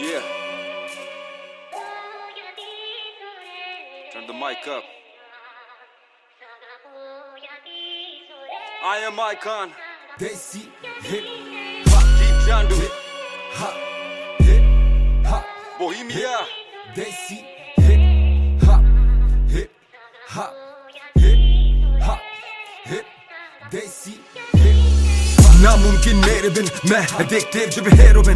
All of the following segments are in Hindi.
Yeah. Turn the mic up. I am Icon. Desi hip Deep Jandu. hop hip hop Bohemia. Desi hip hop hip hop hip hop hip Desi hip नामुमकिन मेरे बिन मैं addicted जब heroin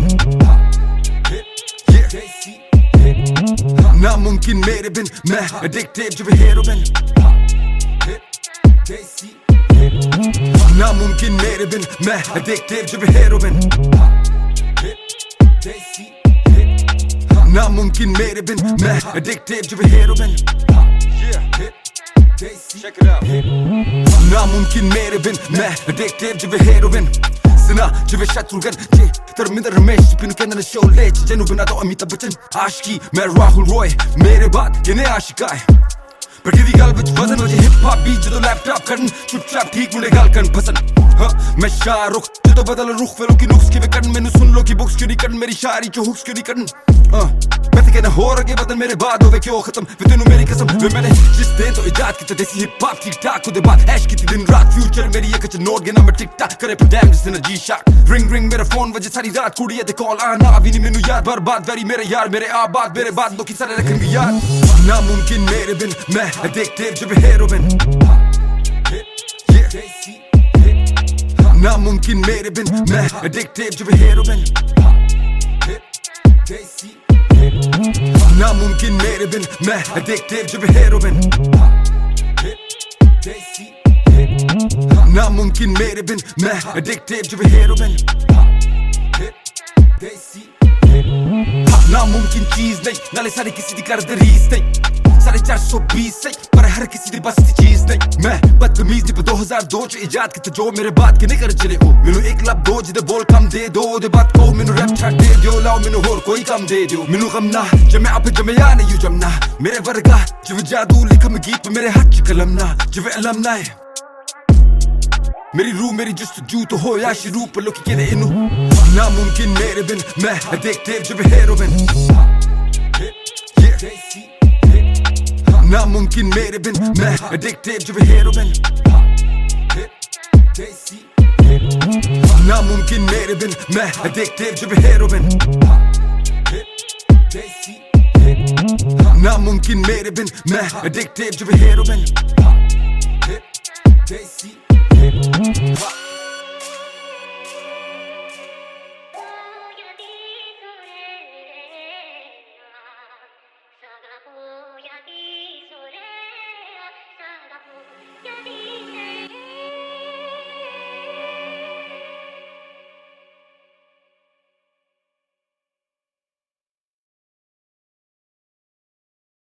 yeah Desi नामुमकिन मेरे बिन मैं addicted जब heroin Desi नामुमकिन मेरे बिन मैं addicted जब heroin Desi नामुमकिन मेरे बिन मैं addicted जब heroin Yeah. Check it out. नामुमकिन मेरे बिन मैं addicted जब heroin Sina जब शत्रुघ्न जे धर्मेंद्र रमेश बिन केंद्र शोले जनु बिना तो अमिताभ बच्चन आशिकी मैं राहुल रॉय मेरे बाद ये नया आशिका है बड़ी दी गल विच वजन वजे हिप हॉप बीट जो लैपटॉप करन चुपचाप ठीक मुंडे गल करन पसंद मैं शाहरुख जो बदल रुख फेलो की नुक्स के वे करन मैनू सुन लो की बुक्स क्यों नहीं करन मेरी शायरी जो हुक्स क्यों नहीं करन मैं तो कहना हो रगे बदन मेरे बाद होवे क्यों खत्म वे तेनू मेरी कसम वे मैंने जिस दिन तो इजाद की देसी हिप हॉप ठीक ठाक उदे बाद ऐश की दिन रात फ्यूचर मेरी एक च नोट गिना मैं टिक टाक करे पर डैम जिस दिन जी शॉट रिंग रिंग मेरा फोन वजे सारी रात कुड़िए दे कॉल आना अभी नहीं मैनू याद बर्बाद वेरी मेरे यार मेरे आबाद मेरे बाद लोग की सारे रखेंगे याद नामुमकिन मेरे बिन मैं addicted जब heroin yeah नामुमकिन मेरे बिन मैं addicted जब heroin नामुमकिन मेरे बिन मैं addicted जब heroin नामुमकिन मेरे बिन मैं addicted जब heroin नामुमकिन चीज नहीं नाले सारे किसी दी कर दे रीस नहीं 420 सही पर हर किसी दी बस दी चीज नहीं मैं बदतमीज नहीं पर 2002 च इजाद किते जो मेरे बात के नहीं कर चले ओ मैनू 1 लाख दो जिदे बोल कम दे दो ओदे बात को मैनू रैप छाड़ दे दियो लाओ मैनू होर कोई कम दे दियो मैनू गम ना जब मैं आप जमया नहीं यू जमना मेरे वर्गा जिव जादू लिखम गीत मेरे हाथ च कलम ना जिव अलम ना है मेरी रूह मेरी जस्तजू तो हो या शुरू पर लोग कहते इनू नामुमकिन मेरे बिन मैं addicted जब heroin नामुमकिन मेरे बिन मैं addicted जब heroin नामुमकिन मेरे बिन मैं addicted जब heroin नामुमकिन मेरे बिन मैं addicted जब heroin Jadi